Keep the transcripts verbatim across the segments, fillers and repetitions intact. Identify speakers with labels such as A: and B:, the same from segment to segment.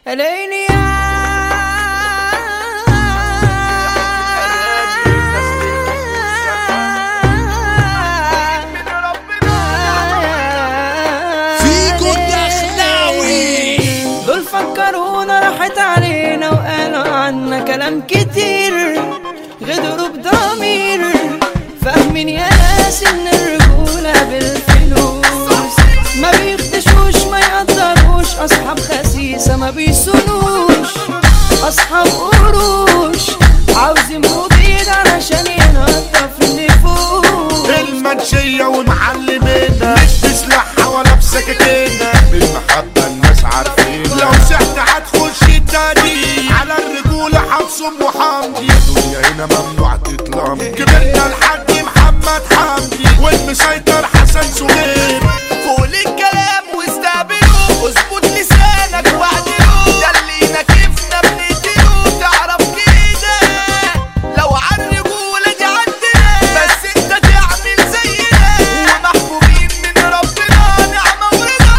A: ليلي يا
B: فيكو الدخلاوي
A: دول فكرونا راحت علينا وقالوا عنا كلام كتير، غدروا بضمير، فاهمين يا ناس ان الرجولة بالفلوس، ما بيخدشوش ما يقدروش، اصحاب خسيسة ما بيسونوش، اصحاب قروش عاوزين مبيد علشان ينظف النفوس.
C: المنشية ومعلمينا مش بسلاحها ولا بسكاكينا، بالمحبة الناس عارفين لو سحت هتخش التاني على الرجولة حمصم وحمدي. الدنيا هنا ممنوع تتلم، كبرنا الحاج محمد حمدي والمسيطر حسن سهير.
D: فوق الكلام واستقبله، اظبط لسانك واعدله، ده اللي نكفنا بنقتله، تعرف كده لو عالرجولة دي عندنا، بس انت تعمل زينا ومحبوبين من ربنا نعمة ورضا.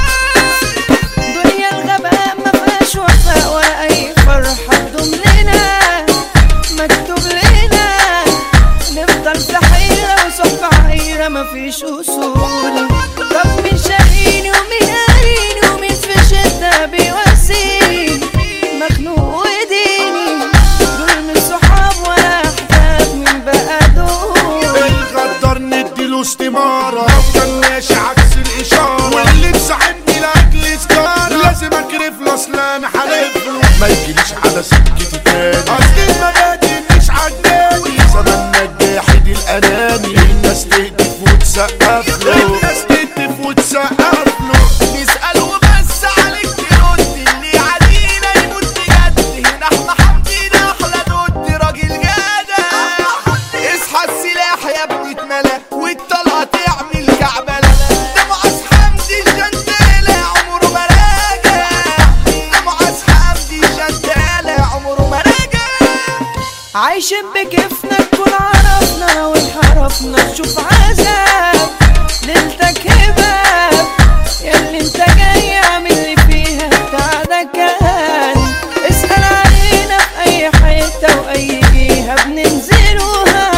A: دنيا الغباء ما فيهاش وفاء ولا اي فرحة تدوم لنا، مكتوب لنا نفضل في حيرة وصحبة عيرة مفيش اصول. طب مين شاريني ومين قاريني ومين في شدة بيواسيني، مخنوق وديني دول من صحاب ولا احباب، مين بقى دول؟
C: الغدار نديله استمارة، كان ماشي عكس الاشارة، واللي مساعدني لاجل سجارة لازم اكرف له، اصل انا حالفله ما يجيليش على سكتي تاني، اصل المبادئ مش عجباني، زماننا الجاحد الاناني، الناس تهتف وتسقف له، الناس تهتف وتسقف له.
D: نسأل وبس عليك ترد، اللي علينا يموت بجد، هنا احنا حمدينا احلى دود، راجل جدع. اصحى السلاح يا ابني اتملى، والطلقة تعمل كعبلة، ده معاذ حمدي الجندالة عمره ما راجع، ده معاذ حمدي الجندالة عمره ما راجع.
A: عايشين بكيفنا نكون عرفنا، لو انحرفنا نشوف عذاب، ليلتك هباب ياللي انت جاي اعمل لي فيها بتاع ده كان. اسأل علينا في اي حتة واي جهة بننزلوها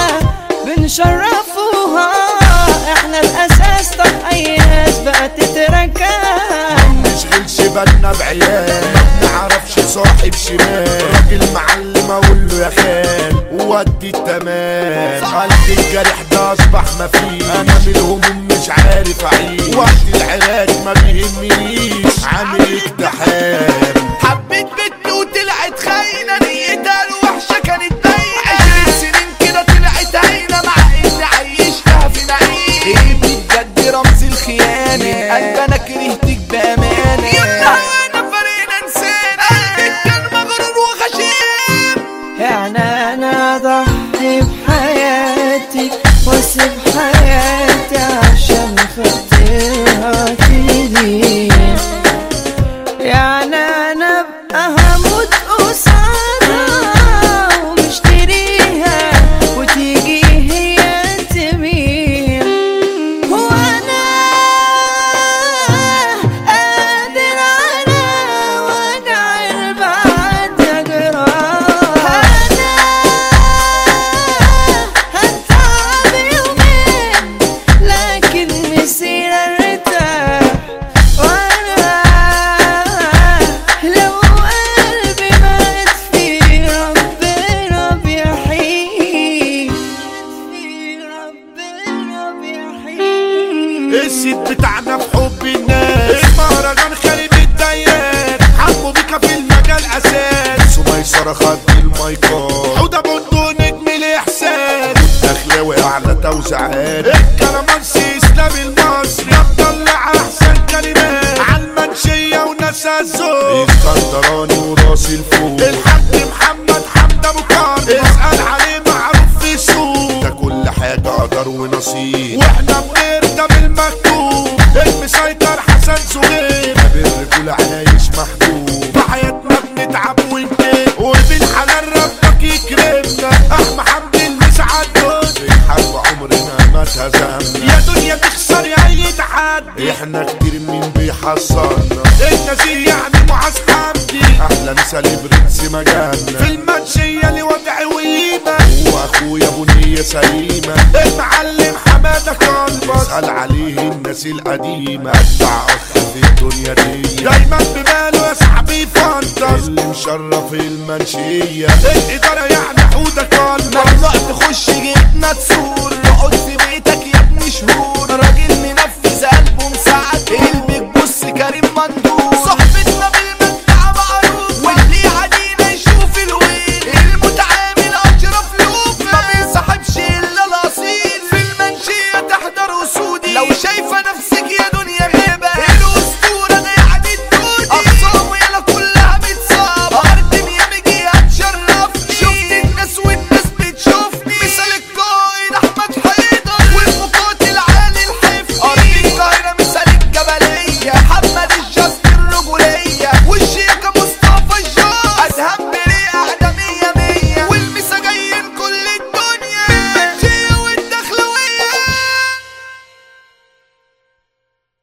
A: بنشرفوها، احنا الاساس، طب اي ناس بقى تتركان.
C: مشغلش بالنا بعيال، ما بنعرفش صاحب شمال، راجل معلم اقول له يا خال وودي التمام، قلبي الجرح ده اصبح مفيش، انا من الهموم مش عارف اعيش، وقت العراك ما بيهمنيش، عامل اقتحام.
D: حبيت بنت وطلعت خاينة، نيتها الوحشة كانت باينة، عشرين سنين كده طلعت هاينة، مع اني عيشتها في نعيم. ايه بجد رمز الخيانة، من قلب انا كرهتك بأمانة، يلا انا فرينا نسينا، قلبك كان مغرور وغشيم.
A: يعني انا اضحي بحياتي واسيب حياتي عشان خاطرها تيجي، يعني انا ابقى هموت قصادها ومشتريها وتيجي هي تميل، وانا قادر على وجع البعد اجراها، هتعب يومين لكن مسير ارتاح، وانا لو قلبي مات في ربنا بيحيي، في ربنا بيحيي.
C: السيد بتاعنا في حب الناس، المهرجان خارب الدايرات، حبوا بيكا في المجال اساس، سميسرة خد المايكات، حوده بندق نجم الاحساس، دخلاوي اعلى توزيعات، الكرمانسي اسلامي المصري، مطلع احسن كلمات عالمنشية وناس الذوق، اسكندراني وراس الفوق، الحاج محمد حمد ابو كرم، اسأل عليه معروف في السوق، ده كل حاجة قدر ونصيب، واحنا بنرضى بالمكتوب، المسيطر حسن سهير، بالرجولة عايش محبوب، بحياتنا بنتعب ونكب، وبالحلال ربك يكرمنا، احمى حمدي المسعد دول، حرب عمرنا ما اتهزمنا، يا دنيا تخسر يا اي تحدي، احنا كتير مين بيحصلنا، الناس يعني معاذ حمدي احلى عسل برنس مجانا في المنشية لوضع ويمة واخويا ابو نية سليمة المعلم حمادة كلبس اسأل عليه الناس القديمة اتبع اخ في الدنيا دي دايما بباله يا صاحبي فانتر اللي مشرف المنشية الادارة يعني حودة كلبس
D: ممنوع تخش جيتنا تسور اقعد في بيتك يا ابني شهور